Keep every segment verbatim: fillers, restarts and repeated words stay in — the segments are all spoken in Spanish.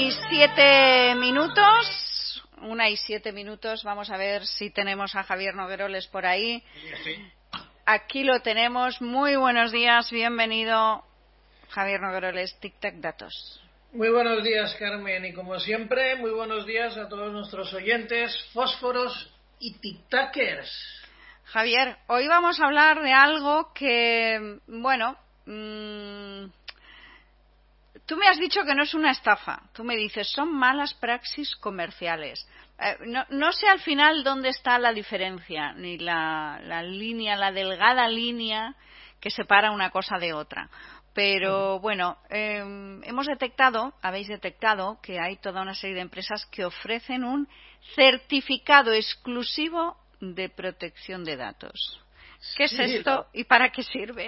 Y siete minutos, una y siete minutos, vamos a ver si tenemos a Javier Nogueroles por ahí. Sí. Aquí lo tenemos. Muy buenos días, bienvenido Javier Nogueroles, Tic Tac Datos. Muy buenos días, Carmen, y como siempre, muy buenos días a todos nuestros oyentes, fósforos y tic-tackers. Javier, hoy vamos a hablar de algo que, bueno, mmm, tú me has dicho que no es una estafa. Tú me dices, son malas praxis comerciales. Eh, no, no sé al final dónde está la diferencia, ni la, la línea, la delgada línea que separa una cosa de otra. Pero bueno, eh, hemos detectado, habéis detectado que hay toda una serie de empresas que ofrecen un certificado exclusivo de protección de datos. ¿Qué es Sí, esto y para qué sirve?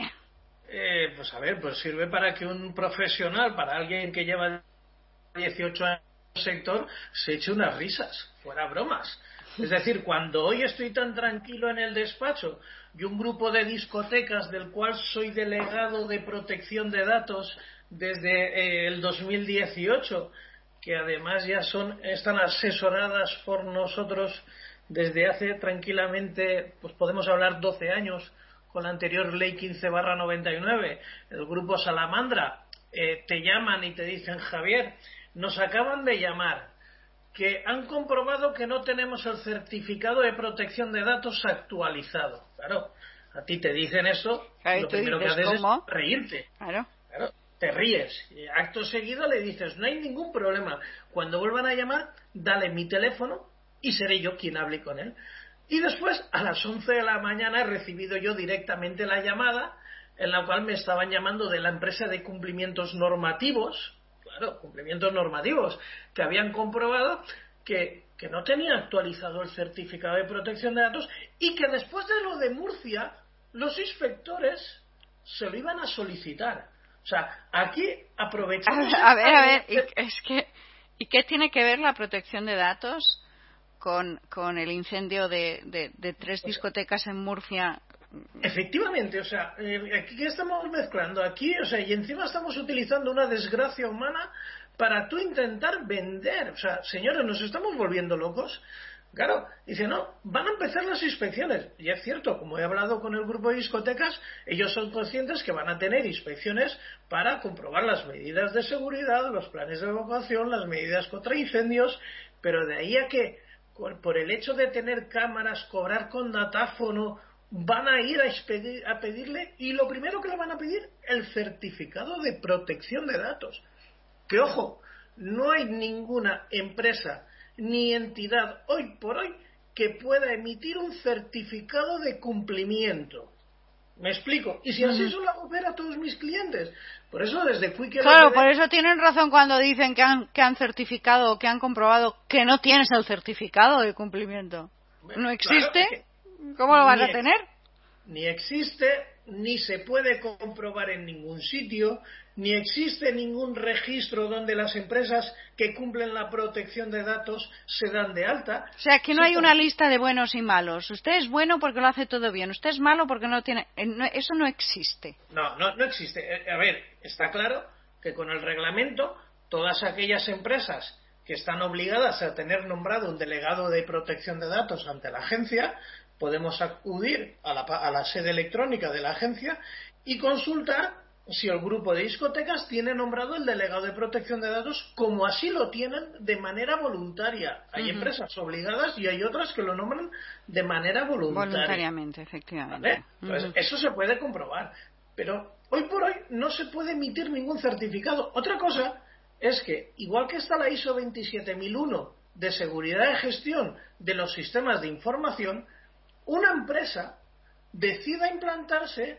Eh, pues a ver, pues sirve para que un profesional, para alguien que lleva dieciocho años en el sector, se eche unas risas, fuera bromas. Es decir, cuando hoy estoy tan tranquilo en el despacho y un grupo de discotecas del cual soy delegado de protección de datos desde eh, el dos mil dieciocho, que además ya son están asesoradas por nosotros desde hace tranquilamente, pues podemos hablar doce años, con la anterior ley quince barra noventa y nueve, el grupo Salamandra, eh, te llaman y te dicen, Javier, nos acaban de llamar, que han comprobado que no tenemos el certificado de protección de datos actualizado. Claro, a ti te dicen eso, Claro, y lo tú primero que dices, haces ¿cómo? es reírte. Claro. Claro, te ríes. Y acto seguido le dices, no hay ningún problema. Cuando vuelvan a llamar, dale mi teléfono y seré yo quien hable con él. Y después, a las once de la mañana, he recibido yo directamente la llamada en la cual me estaban llamando de la empresa de cumplimientos normativos, claro, cumplimientos normativos, que habían comprobado que, que no tenía actualizado el certificado de protección de datos y que después de lo de Murcia, los inspectores se lo iban a solicitar. O sea, aquí aprovechamos... A ver, a ver, a ver, y, es que, ¿y qué tiene que ver la protección de datos con, con el incendio de, de, de tres discotecas en Murcia? Efectivamente, o sea, eh, aquí ¿qué estamos mezclando? Aquí, o sea, y encima estamos utilizando una desgracia humana para tú intentar vender. O sea, señores, nos estamos volviendo locos. Claro, dice, no, van a empezar las inspecciones. Y es cierto, como he hablado con el grupo de discotecas, ellos son conscientes que van a tener inspecciones para comprobar las medidas de seguridad, los planes de evacuación, las medidas contra incendios, pero de ahí a que, por el hecho de tener cámaras, cobrar con datáfono, van a ir a, expedir, a pedirle, y lo primero que le van a pedir, el certificado de protección de datos. Que ojo, no hay ninguna empresa ni entidad hoy por hoy que pueda emitir un certificado de cumplimiento. ¿Me explico? Y si así Uh-huh. se lo hago ver a todos mis clientes. Por eso desde Quick L T D... Claro, por eso tienen razón cuando dicen que han, que han certificado o que han comprobado que no tienes el certificado de cumplimiento. ¿No existe? Claro, ¿Cómo lo vas ni a tener? Ni existe, ni se puede comprobar en ningún sitio, ni existe ningún registro donde las empresas que cumplen la protección de datos se dan de alta. O sea, que no sí, hay una lista de buenos y malos. Usted es bueno porque lo hace todo bien. Usted es malo porque no tiene... Eso no existe. No, no, no existe. A ver, está claro que con el reglamento todas aquellas empresas que están obligadas a tener nombrado un delegado de protección de datos ante la agencia, podemos acudir a la, a la sede electrónica de la agencia y consultar si el grupo de discotecas tiene nombrado el delegado de protección de datos, como así lo tienen de manera voluntaria. Hay uh-huh. empresas obligadas y hay otras que lo nombran de manera voluntaria. Voluntariamente, efectivamente. ¿Vale? Entonces, uh-huh. eso se puede comprobar. Pero hoy por hoy no se puede emitir ningún certificado. Otra cosa es que, igual que está la I S O veintisiete mil uno de seguridad de gestión de los sistemas de información, una empresa decida implantarse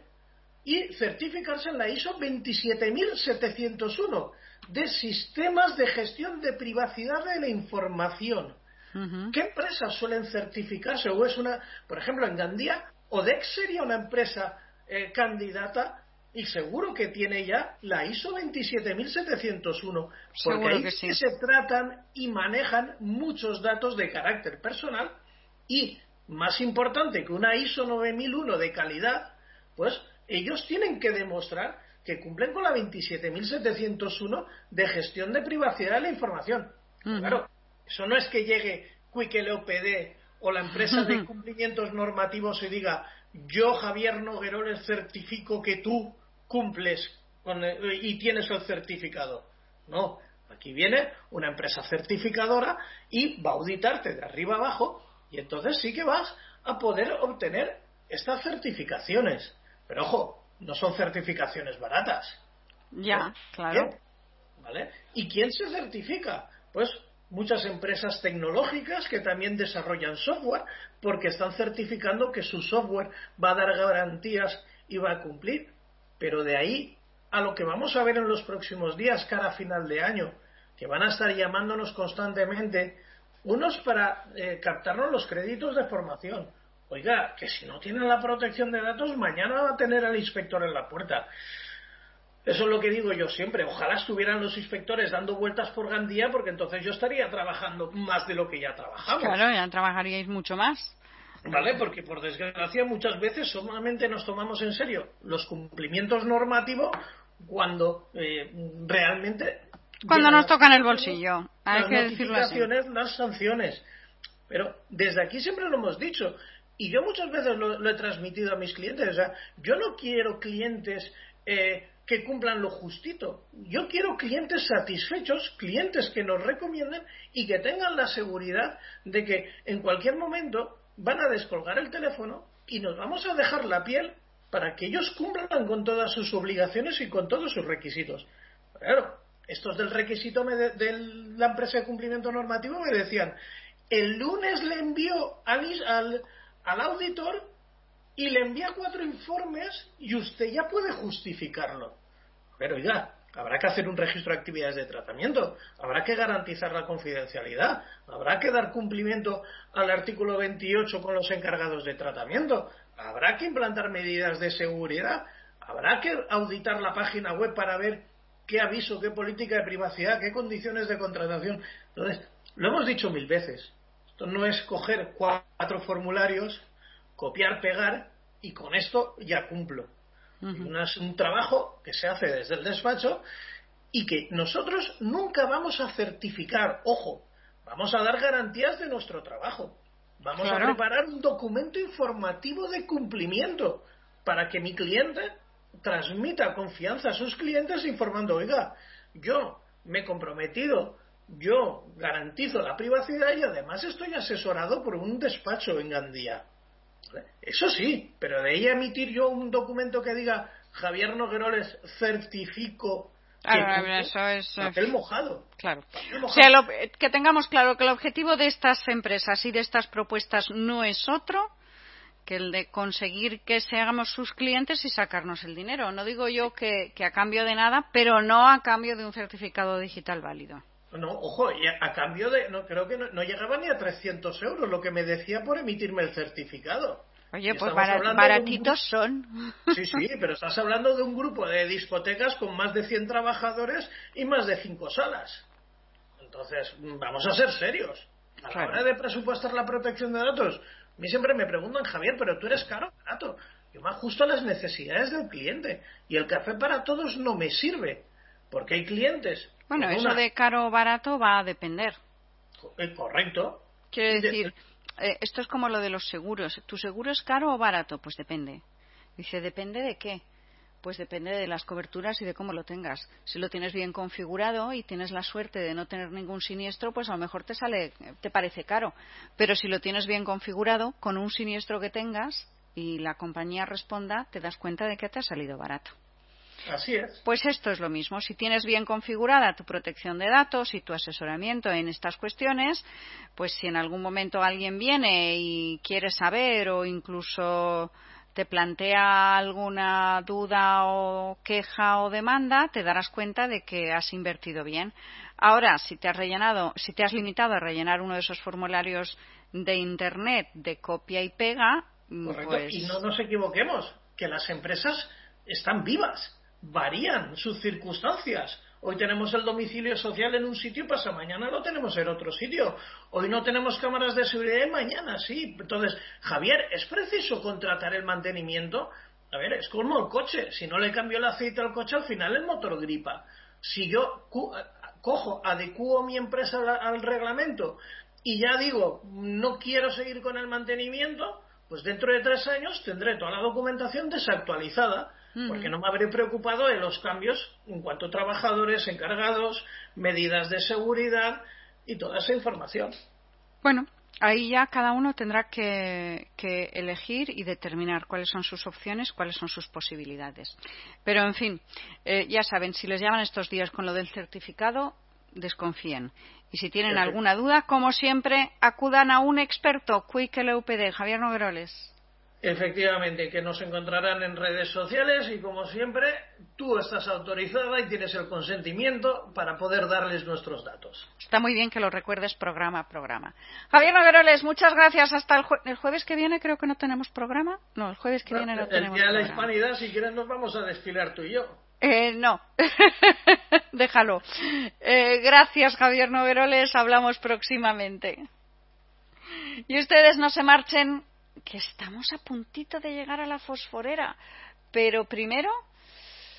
y certificarse en la I S O veintisiete mil setecientos uno de sistemas de gestión de privacidad de la información. Uh-huh. ¿Qué empresas suelen certificarse? O es una, por ejemplo, en Gandía, Odex sería una empresa eh, candidata y seguro que tiene ya la I S O veintisiete mil setecientos uno, porque seguro ahí que sí. se tratan y manejan muchos datos de carácter personal y, más importante que una I S O nueve mil uno de calidad, pues ellos tienen que demostrar que cumplen con la veintisiete mil setecientos uno de gestión de privacidad de la información. Uh-huh. Claro, eso no es que llegue Quick L O P D o la empresa de cumplimientos normativos y diga, yo, Javier Nogueroles, certifico que tú cumples con el, y tienes el certificado. No, aquí viene una empresa certificadora y va a auditarte de arriba abajo, y entonces sí que vas a poder obtener estas certificaciones. Pero ojo, no son certificaciones baratas. Ya, ¿no? Claro. ¿Bien? ¿Vale? ¿Y quién se certifica? Pues muchas empresas tecnológicas que también desarrollan software, porque están certificando que su software va a dar garantías y va a cumplir. Pero de ahí a lo que vamos a ver en los próximos días, cara a final de año, que van a estar llamándonos constantemente, unos para eh, captarnos los créditos de formación. Oiga, que si no tienen la protección de datos, mañana va a tener al inspector en la puerta. Eso es lo que digo yo siempre. Ojalá estuvieran los inspectores dando vueltas por Gandía, porque entonces yo estaría trabajando más de lo que ya trabajamos. Claro, ya trabajaríais mucho más. ¿Vale? Porque por desgracia muchas veces solamente nos tomamos en serio los cumplimientos normativos cuando eh, realmente... Cuando nos tocan el bolsillo. Hay las que decirlo así. Las sanciones. Pero desde aquí siempre lo hemos dicho. Y yo muchas veces lo, lo he transmitido a mis clientes. O sea, yo no quiero clientes... Eh, que cumplan lo justito. Yo quiero clientes satisfechos, clientes que nos recomienden y que tengan la seguridad de que en cualquier momento van a descolgar el teléfono y nos vamos a dejar la piel para que ellos cumplan con todas sus obligaciones y con todos sus requisitos. Claro, estos del requisito me de, de la empresa de cumplimiento normativo me decían, el lunes le envío al, al, al auditor y le envía cuatro informes y usted ya puede justificarlo. Pero oiga, habrá que hacer un registro de actividades de tratamiento, habrá que garantizar la confidencialidad, habrá que dar cumplimiento al artículo veintiocho con los encargados de tratamiento, habrá que implantar medidas de seguridad, habrá que auditar la página web para ver qué aviso, qué política de privacidad, qué condiciones de contratación. Entonces, lo hemos dicho mil veces, esto no es coger cuatro formularios, copiar, pegar y con esto ya cumplo. Uh-huh. Es un trabajo que se hace desde el despacho y que nosotros nunca vamos a certificar. Ojo, vamos a dar garantías de nuestro trabajo. Vamos claro. a preparar un documento informativo de cumplimiento para que mi cliente transmita confianza a sus clientes informando, oiga, yo me he comprometido, yo garantizo la privacidad y además estoy asesorado por un despacho en Gandía. Eso sí, pero de ahí a emitir yo un documento que diga Javier Nogueroles certifico que claro, eso es papel mojado. Claro. Papel mojado. O sea, lo, que tengamos claro que el objetivo de estas empresas y de estas propuestas no es otro que el de conseguir que seamos sus clientes y sacarnos el dinero. No digo yo que, que a cambio de nada, pero no a cambio de un certificado digital válido. No, ojo, y a, a cambio de, no creo que no, no llegaba ni a trescientos euros lo que me decía por emitirme el certificado. Oye, pues barat, baratitos son. Sí, sí, pero estás hablando de un grupo de discotecas con más de cien trabajadores y más de cinco salas. Entonces, vamos a ser serios. A claro. la hora de presupuestar la protección de datos, a mí siempre me preguntan, Javier, pero tú eres caro o barato. Yo me ajusto a las necesidades del cliente. Y el café para todos no me sirve. Porque hay clientes... Bueno, eso una... de caro o barato va a depender. Correcto. Quiero decir, eh, esto es como lo de los seguros. ¿Tu seguro es caro o barato? Pues depende. Dice, ¿depende de qué? Pues depende de las coberturas y de cómo lo tengas. Si lo tienes bien configurado y tienes la suerte de no tener ningún siniestro, pues a lo mejor te sale, te parece caro. Pero si lo tienes bien configurado, con un siniestro que tengas y la compañía responda, te das cuenta de que te ha salido barato. Así es. Pues esto es lo mismo. Si tienes bien configurada tu protección de datos y tu asesoramiento en estas cuestiones, pues si en algún momento alguien viene y quiere saber o incluso te plantea alguna duda o queja o demanda, te darás cuenta de que has invertido bien. Ahora, si te has rellenado, si te has limitado a rellenar uno de esos formularios de internet de copia y pega, correcto. Pues... Y no nos equivoquemos, que las empresas están vivas. Varían sus circunstancias. Hoy tenemos el domicilio social en un sitio y pasa mañana lo tenemos en otro sitio. Hoy no tenemos cámaras de seguridad y mañana sí. Entonces, Javier, ¿es preciso contratar el mantenimiento? A ver, es como el coche. Si no le cambio el aceite al coche, al final el motor gripa. Si yo cojo, adecuo mi empresa al reglamento y ya digo, no quiero seguir con el mantenimiento, pues dentro de tres años tendré toda la documentación desactualizada, uh-huh. porque no me habré preocupado de los cambios en cuanto a trabajadores, encargados, medidas de seguridad y toda esa información. Bueno, ahí ya cada uno tendrá que, que elegir y determinar cuáles son sus opciones, cuáles son sus posibilidades. Pero, en fin, eh, ya saben, si les llaman estos días con lo del certificado, desconfíen. Y si tienen Perfecto. alguna duda, como siempre, acudan a un experto, Quick L U P D, Javier Nogueroles. Efectivamente, que nos encontrarán en redes sociales y, como siempre, tú estás autorizada y tienes el consentimiento para poder darles nuestros datos. Está muy bien que lo recuerdes programa a programa. Javier Nogueroles, muchas gracias. Hasta el, jue- el jueves que viene creo que no tenemos programa. No, el jueves que no, viene no el tenemos día programa. de la Hispanidad, si quieres, nos vamos a desfilar tú y yo. Eh, no, déjalo. Eh, gracias, Javier Nogueroles. Hablamos próximamente. Y ustedes no se marchen, que estamos a puntito de llegar a la fosforera. Pero primero